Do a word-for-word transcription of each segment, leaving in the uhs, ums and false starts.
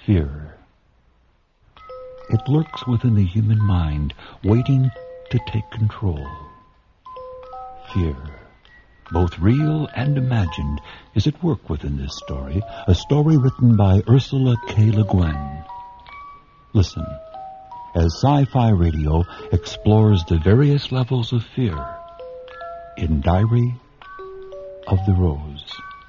Fear. It lurks within the human mind, waiting to take control. Fear, both real and imagined, is at work within this story, a story written by Ursula K. Le Guin. Listen, as Sci-Fi Radio explores the various levels of fear in Diary of the Rose.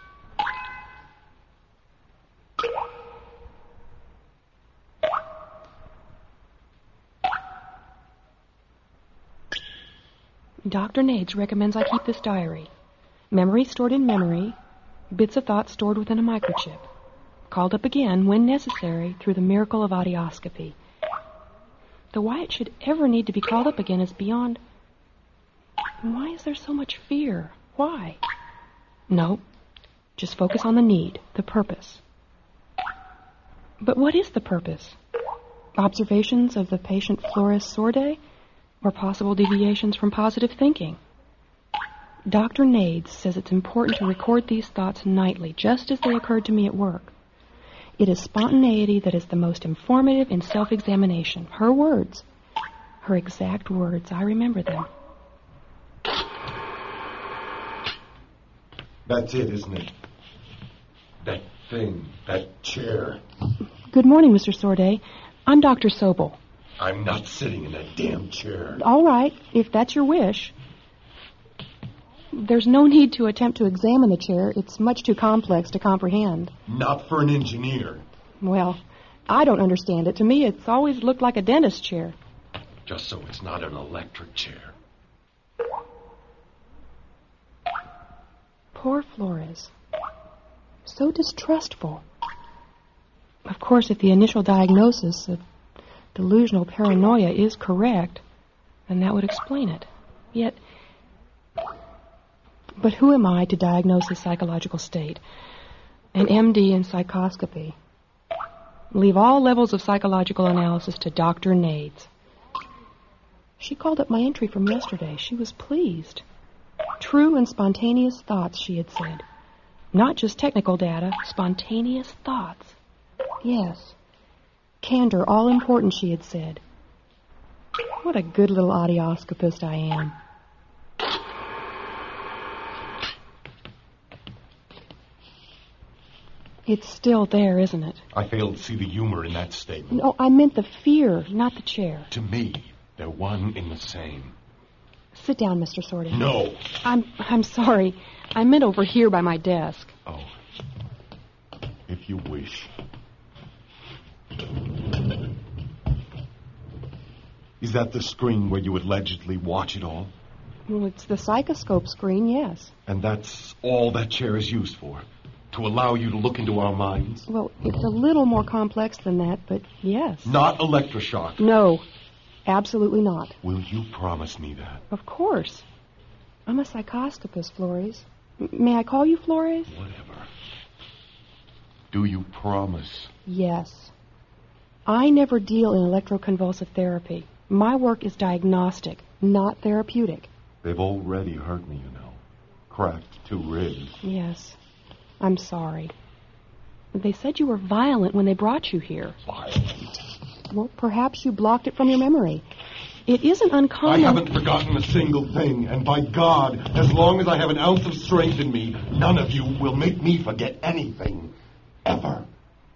Doctor Nades recommends I keep this diary. Memory stored in memory, bits of thought stored within a microchip. Called up again, when necessary, through the miracle of audioscopy. Though why it should ever need to be called up again is beyond... Why is there so much fear? Why? No, just focus on the need, the purpose. But what is the purpose? Observations of the patient Flores Sorday? Or possible deviations from positive thinking? Doctor Nades says it's important to record these thoughts nightly, just as they occurred to me at work. It is spontaneity that is the most informative in self-examination. Her words, her exact words, I remember them. That's it, isn't it? That thing, that chair. Good morning, Mister Sorday. I'm Doctor Sobel. I'm not sitting in that damn chair. All right, if that's your wish. There's no need to attempt to examine the chair. It's much too complex to comprehend. Not for an engineer. Well, I don't understand it. To me, it's always looked like a dentist's chair. Just so it's not an electric chair. Poor Flores. So distrustful. Of course, if the initial diagnosis of delusional paranoia is correct, then that would explain it. Yet, but who am I to diagnose his psychological state? An M D in psychoscopy. Leave all levels of psychological analysis to Doctor Nades. She called up my entry from yesterday. She was pleased. True and spontaneous thoughts, she had said. Not just technical data, spontaneous thoughts. Yes. Candor, all important, she had said. What a good little audioscopist I am. It's still there, isn't it? I fail to see the humor in that statement. No, I meant the fear, not the chair. To me, they're one in the same. Sit down, Mister Sorday. No. I'm I'm sorry. I meant over here by my desk. Oh. If you wish. Is that the screen where you allegedly watch it all? Well, it's the psychoscope screen, yes. And that's all that chair is used for? To allow you to look into our minds? Well, it's a little more complex than that, but yes. Not electroshock? No, absolutely not. Will you promise me that? Of course. I'm a psychoscopist, Flores. M- may I call you Flores? Whatever. Do you promise? Yes. I never deal in electroconvulsive therapy. My work is diagnostic, not therapeutic. They've already hurt me, you know. Cracked two ribs. Yes. I'm sorry. They said you were violent when they brought you here. Violent? Well, perhaps you blocked it from your memory. It isn't uncommon... I haven't forgotten a single thing, and by God, as long as I have an ounce of strength in me, none of you will make me forget anything. Ever.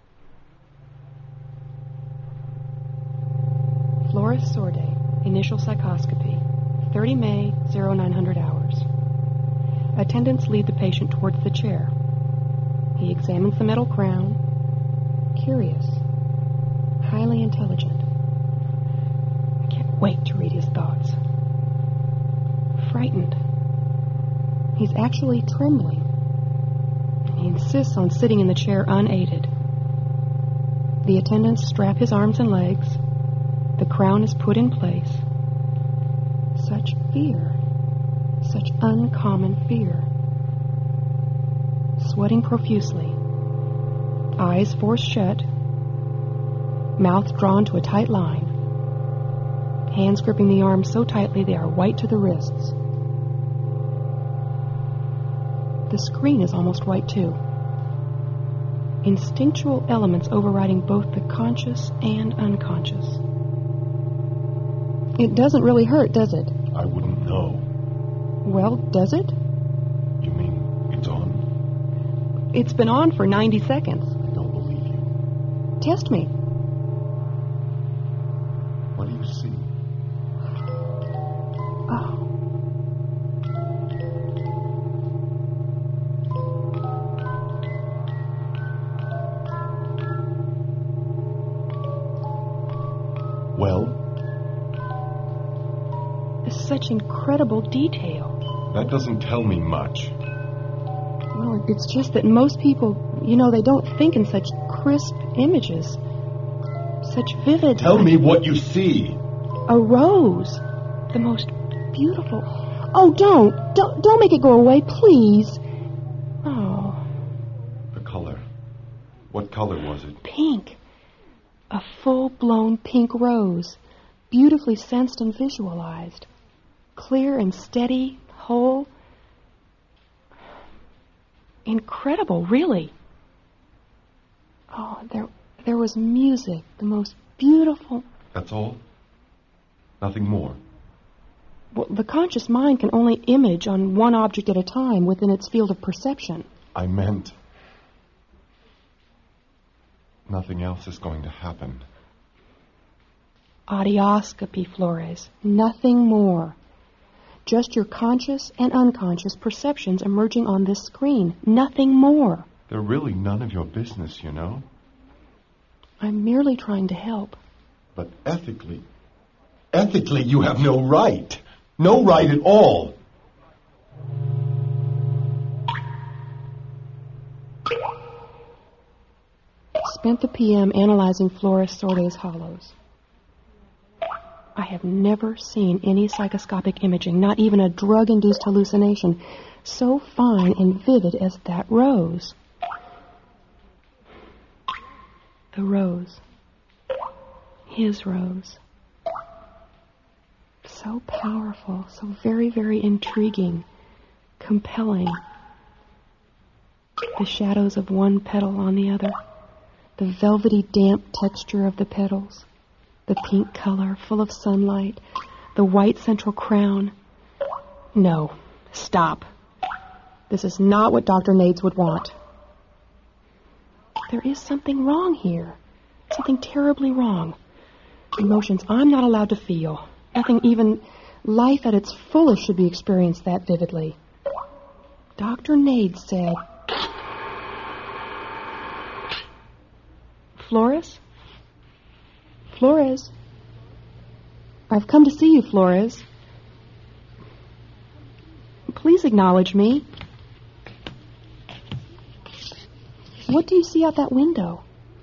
Flores Sorday, initial psychoscopy, thirty May, oh nine hundred hours. Attendants lead the patient towards the chair. He examines the metal crown. Curious. Highly intelligent. I can't wait to read his thoughts. Frightened. He's actually trembling. He insists on sitting in the chair unaided. The attendants strap his arms and legs. The crown is put in place. Such fear. Such uncommon fear. Sweating profusely. Eyes forced shut. Mouth drawn to a tight line. Hands gripping the arms so tightly they are white to the wrists. The screen is almost white too. instinctual elements overriding both the conscious and unconscious. It doesn't really hurt, does it? I wouldn't know. Well, does it? You mean it's on? It's been on for ninety seconds. I don't believe you. Test me. What do you see? Oh. Well? Such incredible detail. That doesn't tell me much. Well, it's just that most people, you know, they don't think in such crisp images. Such vivid... Tell me what you see. A rose. The most beautiful... Oh, don't. Don't, don't make it go away, please. Oh. The color. What color was it? Pink. A full-blown pink rose. Beautifully sensed and visualized. Clear and steady, whole. Incredible, really. Oh, there there was music, the most beautiful... That's all? Nothing more? Well, the conscious mind can only image on one object at a time within its field of perception. I meant... nothing else is going to happen. Audioscopy, Flores. Nothing more. Just your conscious and unconscious perceptions emerging on this screen. Nothing more. They're really none of your business, you know. I'm merely trying to help. But ethically, ethically you have no right. No right at all. Spent the P M analyzing Flores Sorde's hollows. I have never seen any psychoscopic imaging, not even a drug-induced hallucination, so fine and vivid as that rose. The rose. His rose. So powerful, so very, very intriguing, compelling. The shadows of one petal on the other, the velvety damp texture of the petals, the pink color, full of sunlight, the white central crown. No, stop. This is not what Doctor Nades would want. There is something wrong here. Something terribly wrong. Emotions I'm not allowed to feel. Nothing even life at its fullest should be experienced that vividly. Doctor Nades said... Flores? Flores? I've come to see you, Flores. Please acknowledge me. What do you see out that window?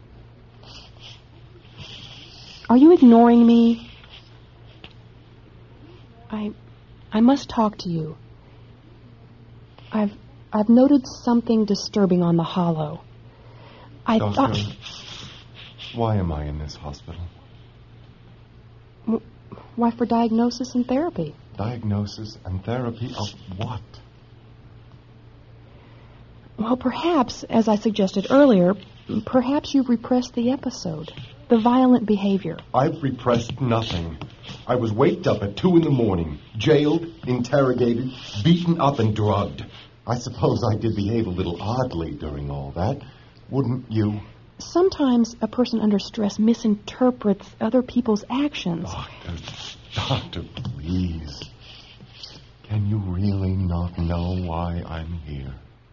Are you ignoring me? I I must talk to you. I've I've noted something disturbing on the hollow. I Doctor, thought... why am I in this hospital? Why, for diagnosis and therapy. Diagnosis and therapy of what? Well, perhaps, as I suggested earlier, perhaps you've repressed the episode, the violent behavior. I've repressed nothing. I was waked up at two in the morning, jailed, interrogated, beaten up and drugged. I suppose I did behave a little oddly during all that. Wouldn't you? Sometimes a person under stress misinterprets other people's actions. Doctor, Doctor, please. Can you really not know why I'm here?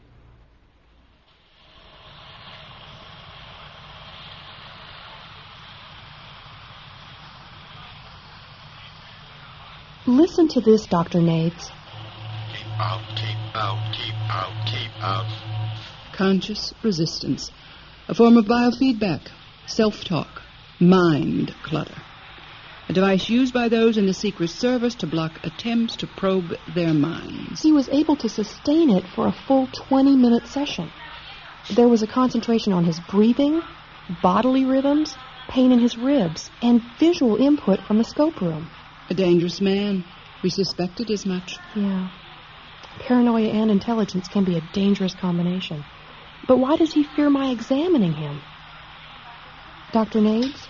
Listen to this, Doctor Nades. Keep out, keep out, keep out, keep out. Conscious resistance. A form of biofeedback, self-talk, mind clutter. A device used by those in the Secret Service to block attempts to probe their minds. He was able to sustain it for a full twenty-minute session. There was a concentration on his breathing, bodily rhythms, pain in his ribs, and visual input from the scope room. A dangerous man. We suspected as much. Yeah. Paranoia and intelligence can be a dangerous combination. But why does he fear my examining him? Doctor Nades?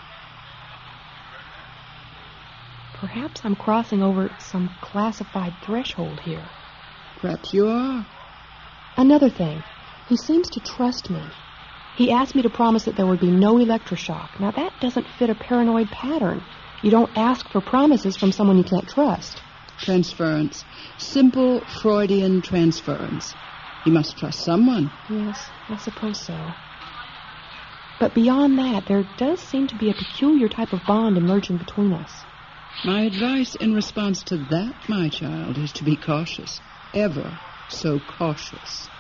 Perhaps I'm crossing over some classified threshold here. Perhaps you are. Another thing, he seems to trust me. He asked me to promise that there would be no electroshock. Now, that doesn't fit a paranoid pattern. You don't ask for promises from someone you can't trust. Transference. Simple Freudian transference. You must trust someone. Yes, I suppose so. But beyond that, there does seem to be a peculiar type of bond emerging between us. My advice in response to that, my child, is to be cautious. Ever so cautious.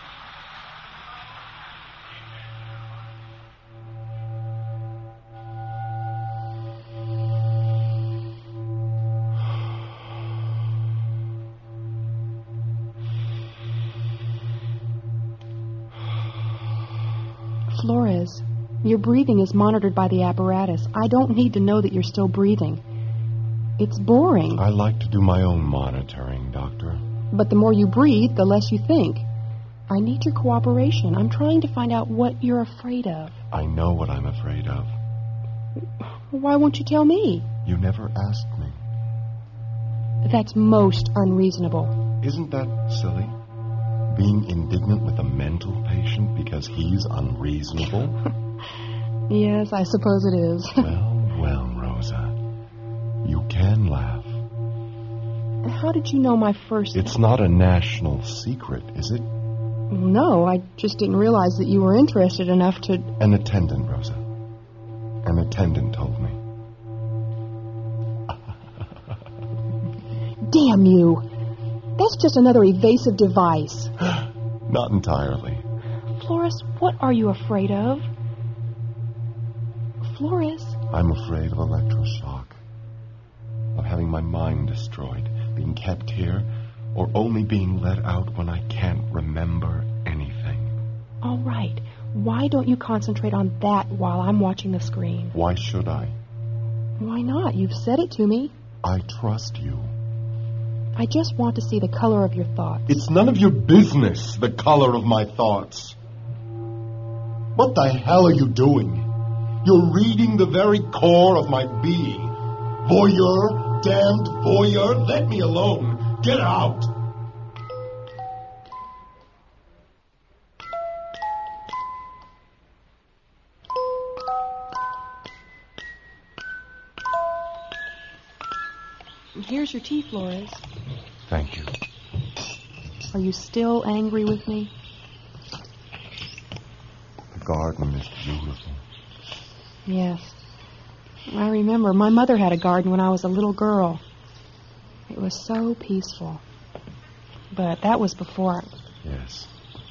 Flores, your breathing is monitored by the apparatus. I don't need to know that you're still breathing. It's boring. I like to do my own monitoring, Doctor. But the more you breathe, the less you think. I need your cooperation. I'm trying to find out what you're afraid of. I know what I'm afraid of. Why won't you tell me? You never asked me. That's most unreasonable. Isn't that silly? Being indignant with a mental patient because he's unreasonable? Yes, I suppose it is. Well, well, Rosa. You can laugh. How did you know my first... It's not a national secret, is it? No, I just didn't realize that you were interested enough to... An attendant, Rosa. An attendant told me. Damn you. That's just another evasive device. Not entirely. Flores, what are you afraid of? Flores? I'm afraid of electroshock. Of having my mind destroyed, being kept here, or only being let out when I can't remember anything. All right. Why don't you concentrate on that while I'm watching the screen? Why should I? Why not? You've said it to me. I trust you. I just want to see the color of your thoughts. It's none of your business, the color of my thoughts. What the hell are you doing? You're reading the very core of my being. Voyeur, damned voyeur, let me alone. Get out. Here's your tea, Flores. Thank you. Are you still angry with me? The garden is beautiful. Yes. I remember my mother had a garden when I was a little girl. It was so peaceful. But that was before. Yes.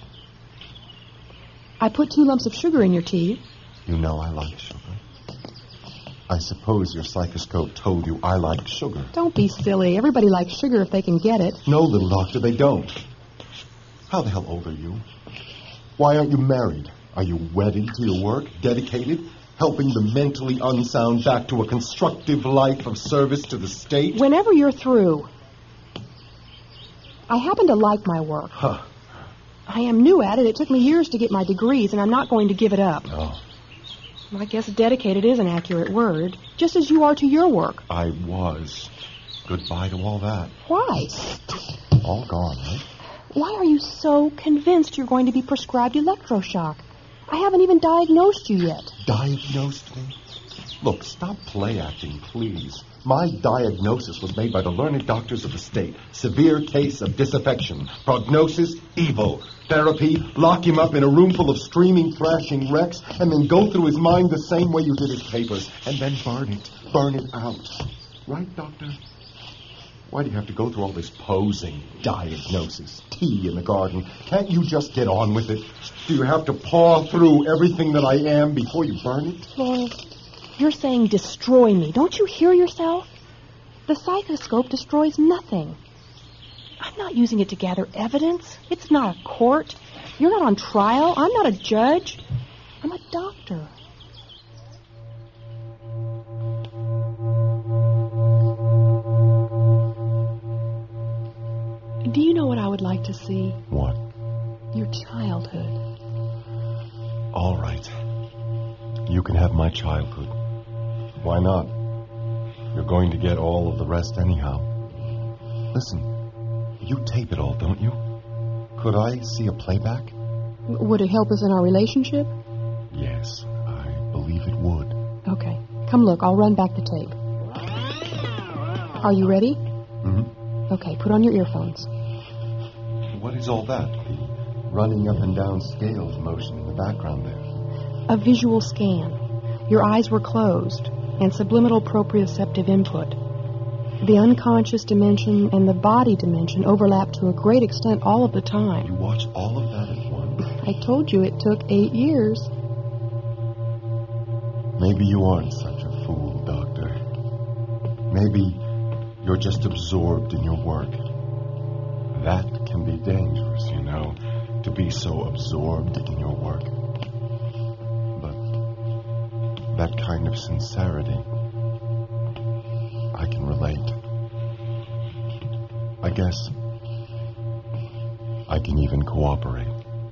I put two lumps of sugar in your tea. You know I like sugar. I suppose your psychoscope told you I like sugar. Don't be silly. Everybody likes sugar if they can get it. No, little doctor, they don't. How the hell old are you? Why aren't you married? Are you wedded to your work, dedicated, helping the mentally unsound back to a constructive life of service to the state? Whenever you're through. I happen to like my work. Huh. I am new at it. It took me years to get my degrees, and I'm not going to give it up. Oh. I guess dedicated is an accurate word, just as you are to your work. I was. Goodbye to all that. Why? All gone, right? Why are you so convinced you're going to be prescribed electroshock? I haven't even diagnosed you yet. Diagnosed me? Look, stop play acting, please. My diagnosis was made by the learned doctors of the state. Severe case of disaffection. Prognosis, evil. Therapy, lock him up in a room full of screaming, thrashing wrecks, and then go through his mind the same way you did his papers, and then burn it. Burn it out. Right, doctor? Why do you have to go through all this posing, diagnosis, tea in the garden? Can't you just get on with it? Do you have to paw through everything that I am before you burn it? Flores, you're saying destroy me. Don't you hear yourself? The psychoscope destroys nothing. I'm not using it to gather evidence. It's not a court. You're not on trial. I'm not a judge. I'm a doctor. Do you know what I would like to see? What? Your childhood. All right. You can have my childhood. Why not? You're going to get all of the rest anyhow. Listen, you tape it all, don't you? Could I see a playback? Would it help us in our relationship? Yes, I believe it would. Okay. Come look. I'll run back the tape. Are you ready? Mm-hmm. Okay, put on your earphones. What is all that? The running up and down scales motion in the background there. A visual scan. Your eyes were closed, and subliminal proprioceptive input. The unconscious dimension and the body dimension overlap to a great extent all of the You time. watch all of that at once. I told you it took eight years. Maybe you aren't such a fool, Doctor. Maybe you're just absorbed in your work. That can be dangerous, you know, to be so absorbed in your work. But that kind of sincerity, I can relate. I guess I can even cooperate.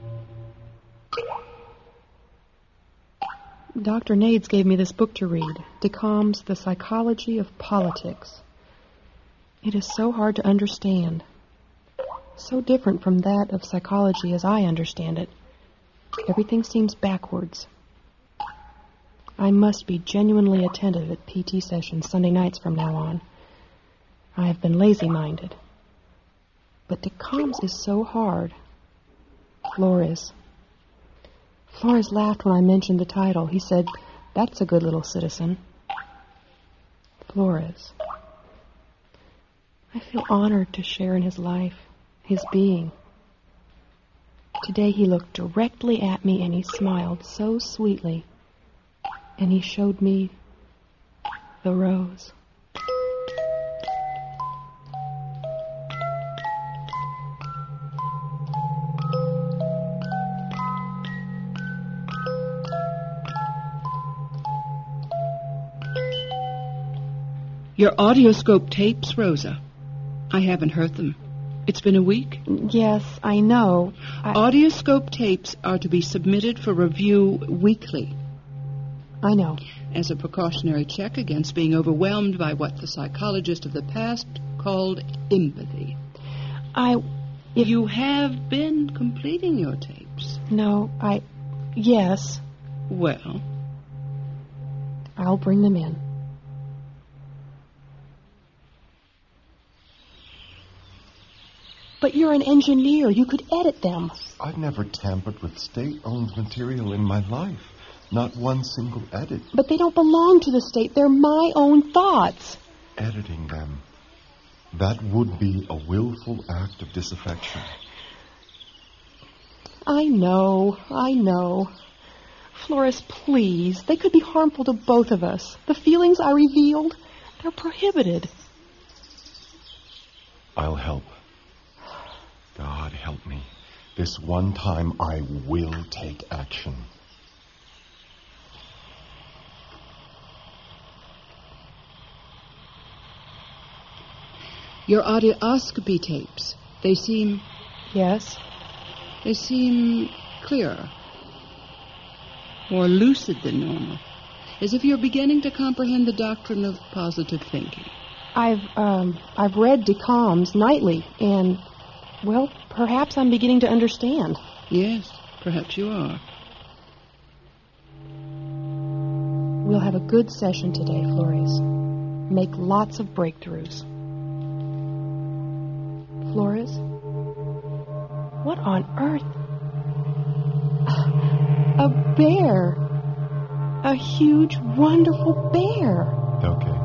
Doctor Nades gave me this book to read, DeComb's The Psychology of Politics. It is so hard to understand. So different from that of psychology as I understand it. Everything seems backwards. I must be genuinely attentive at P T sessions Sunday nights from now on. I have been lazy-minded. But DeComb's is so hard. Flores. Flores laughed when I mentioned the title. He said, "That's a good little citizen." Flores. I feel honored to share in his life, his being. Today he looked directly at me and he smiled so sweetly. And he showed me the rose. Your audioscope tapes, Rosa. I haven't heard them. It's been a week. Yes, I know. I, Audioscope tapes are to be submitted for review weekly I know. as a precautionary check against being overwhelmed by what the psychologist of the past called empathy. I... If, You have been completing your tapes. no, I... Yes, Well, I'll bring them in. But you're an engineer. You could edit them. I've never tampered with state-owned material in my life. Not one single edit. But they don't belong to the state. They're my own thoughts. Editing them. That would be a willful act of disaffection. I know, I know. Flores, please. They could be harmful to both of us. The feelings I revealed, they're prohibited. I'll help. God help me. This one time I will take action. your audioscopy tapes, they seem, Yes? they seem clearer, more lucid than normal, as if you're beginning to comprehend the doctrine of positive thinking. I've, um, I've read DeComb's nightly, and, well, perhaps I'm beginning to understand. Yes, perhaps you are. We'll have a good session today, Flores. Make lots of breakthroughs. Flores? What on earth? A bear. A huge, wonderful bear. Okay.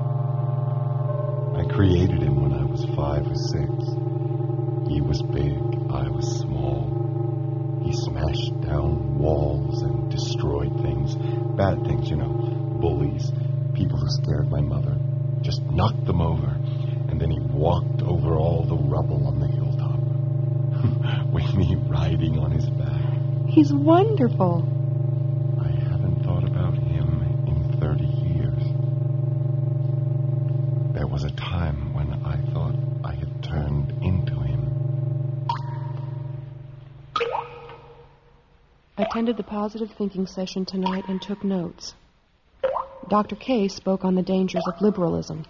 I created him when I was five or six. He was big, I was small. He smashed down walls and destroyed things. Bad things, you know. Bullies, people who scared my mother. Just knocked them over. And then he walked over all the rubble on the hilltop. With me riding on his back. He's wonderful. I haven't thought about him in thirty years. There was a time when I thought I had turned into him. A attended the positive thinking session tonight and took notes. Doctor K spoke on the dangers of liberalism.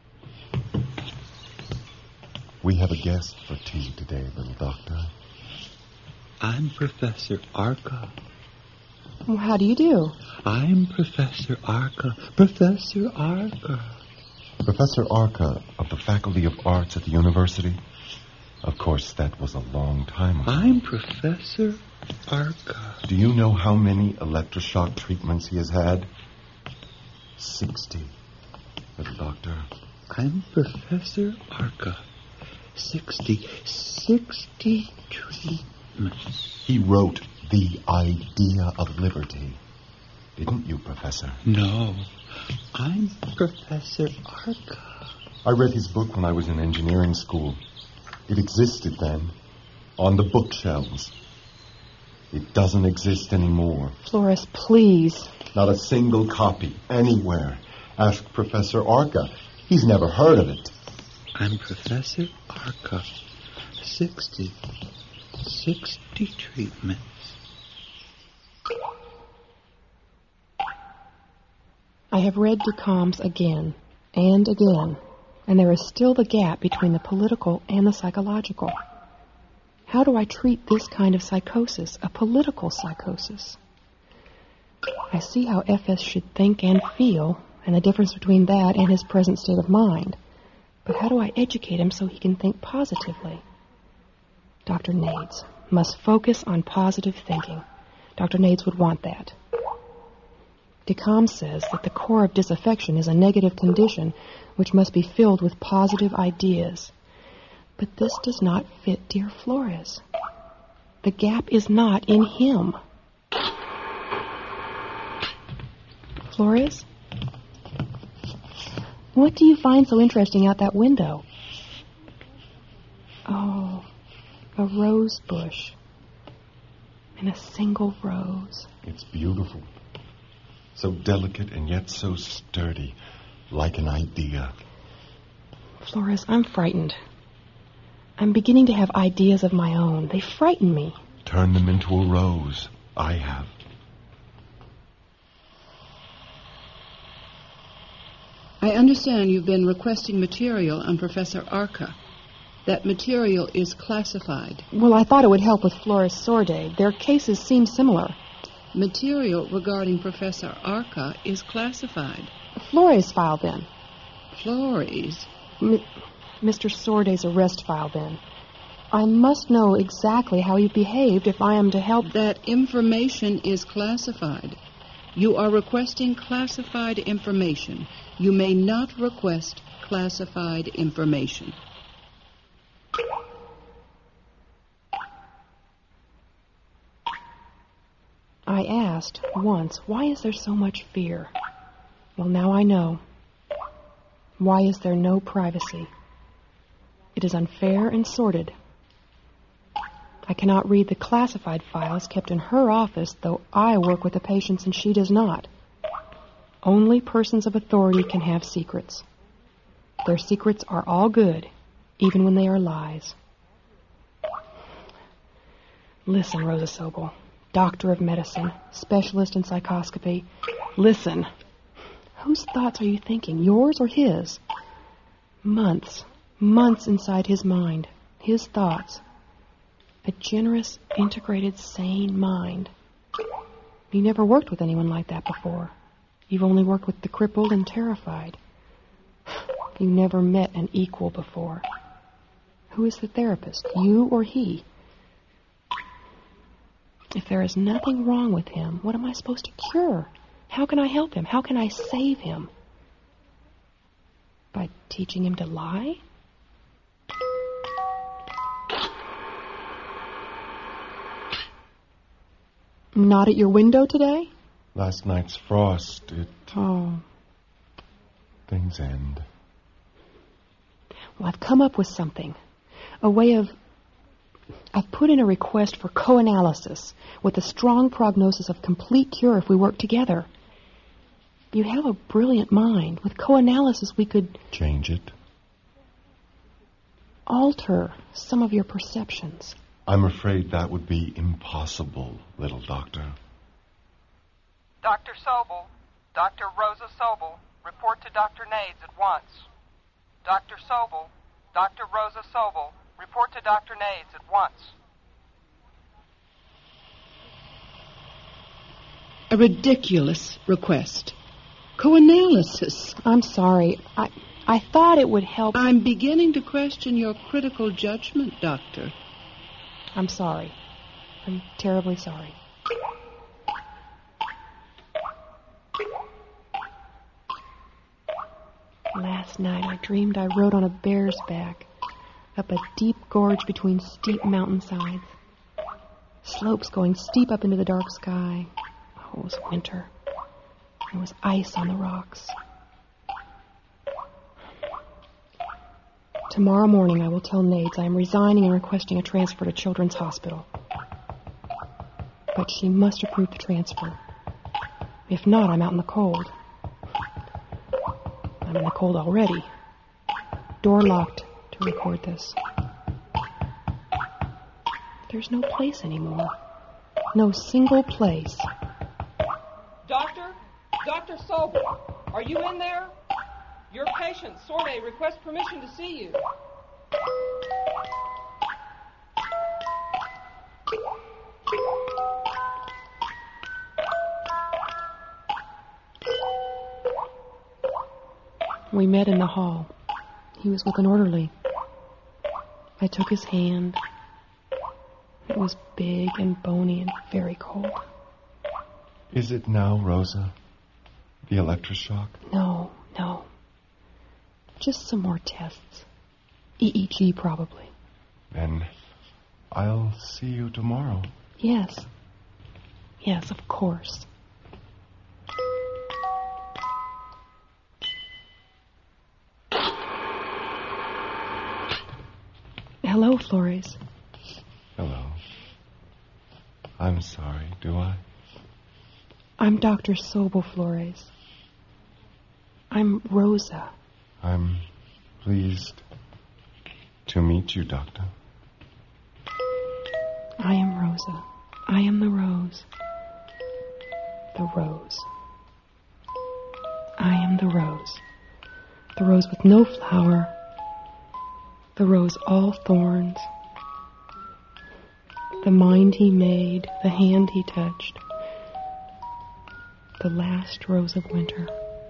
We have a guest for tea today, little doctor. I'm Professor Arca. Well, how do you do? I'm Professor Arca. Professor Arca. Professor Arca of the Faculty of Arts at the university? Of course, that was a long time ago. I'm Professor Arca. Do you know how many electroshock treatments he has had? Sixty, little doctor. I'm Professor Arca. Sixty, sixty treatments. He wrote The Idea of Liberty. Didn't you, Professor? No, I'm Professor Arca. I read his book when I was in engineering school. It existed then, on the bookshelves. It doesn't exist anymore. Flores, please. Not a single copy, anywhere. Ask Professor Arca. He's never heard of it. I'm Professor Arca. Sixty, sixty treatments. I have read Duchamps again and again, and there is still the gap between the political and the psychological. How do I treat this kind of psychosis, a political psychosis? I see how F S should think and feel, and the difference between that and his present state of mind. But how do I educate him so he can think positively? Doctor Nades must focus on positive thinking. Doctor Nades would want that. Duchamp says that the core of disaffection is a negative condition which must be filled with positive ideas. But this does not fit dear Flores. The gap is not in him. Flores? What do you find so interesting out that window? Oh, a rose bush. And a single rose. It's beautiful. So delicate and yet so sturdy, like an idea. Flores, I'm frightened. I'm beginning to have ideas of my own. They frighten me. Turn them into a rose. I have. I understand you've been requesting material on Professor Arca. That material is classified. Well, I thought it would help with Flores Sorday. Their cases seem similar. Material regarding Professor Arca is classified. Flores file, then. Flores? M- Mister Sorday's arrest file, then. I must know exactly how he behaved if I am to help. That information is classified. You are requesting classified information. You may not request classified information. I asked once, why is there so much fear? Well, now I know. Why is there no privacy? It is unfair and sordid. I cannot read the classified files kept in her office, though I work with the patients and she does not. Only persons of authority can have secrets. Their secrets are all good, even when they are lies. Listen, Rosa Sobel, doctor of medicine, specialist in psychoscopy. Listen. Whose thoughts are you thinking, yours or his? Months, months inside his mind, his thoughts. A generous, integrated, sane mind. You never worked with anyone like that before. You've only worked with the crippled and terrified. You never met an equal before. Who is the therapist, you or he? If there is nothing wrong with him, what am I supposed to cure? How can I help him? How can I save him? By teaching him to lie? Not at your window today? Last night's frost, it... Oh. Things end. Well, I've come up with something. A way of... I've put in a request for co-analysis with a strong prognosis of complete cure if we work together. You have a brilliant mind. With co-analysis, we could... Change it. alter some of your perceptions. I'm afraid that would be impossible, little doctor. Doctor Sobel, Doctor Rosa Sobel, report to Doctor Nades at once. Doctor Sobel, Doctor Rosa Sobel, report to Doctor Nades at once. A ridiculous request. Coanalysis. I'm sorry. I I thought it would help. I'm beginning to question your critical judgment, Doctor. I'm sorry. I'm terribly sorry. Last night I dreamed I rode on a bear's back up a deep gorge between steep mountainsides. Slopes going steep up into the dark sky. Oh, it was winter. There was ice on the rocks. Tomorrow morning I will tell Nades I am resigning and requesting a transfer to Children's Hospital. But she must approve the transfer. If not, I'm out in the cold. I'm in the cold already. Door locked to record this. There's no place anymore. No single place. Doctor? Doctor Sobel, are you in there? Your patient, Sorte, requests permission to see you. We met in the hall. He was with an orderly. I took his hand. It was big and bony and very cold. Is it now, Rosa? The electroshock? No, no. Just some more tests. E E G, probably. Then I'll see you tomorrow. Yes. Yes, of course. Hello, Flores. Hello. I'm sorry, do I? I'm Doctor Sobel Flores. I'm Rosa. I'm pleased to meet you, Doctor. I am Rosa. I am the rose. The rose. I am the rose. The rose with no flower. The rose all thorns. The mind he made, the hand he touched. The last rose of winter.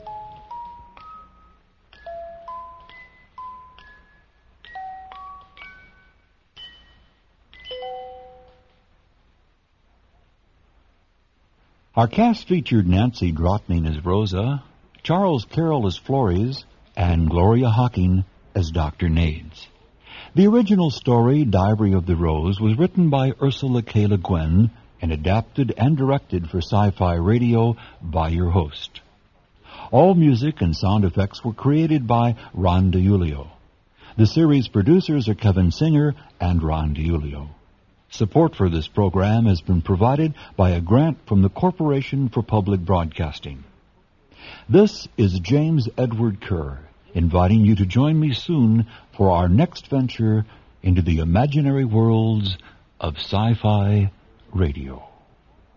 Our cast featured Nancy Drotning as Rosa, Charles Carroll as Flores, and Gloria Hocking as Doctor Nades. The original story, Diary of the Rose, was written by Ursula K. Le Guin and adapted and directed for Sci-Fi Radio by your host. All music and sound effects were created by Ron DiIulio. The series producers are Kevin Singer and Ron DiIulio. Support for this program has been provided by a grant from the Corporation for Public Broadcasting. This is James Edward Kerr, inviting you to join me soon for our next venture into the imaginary worlds of Sci-Fi Radio.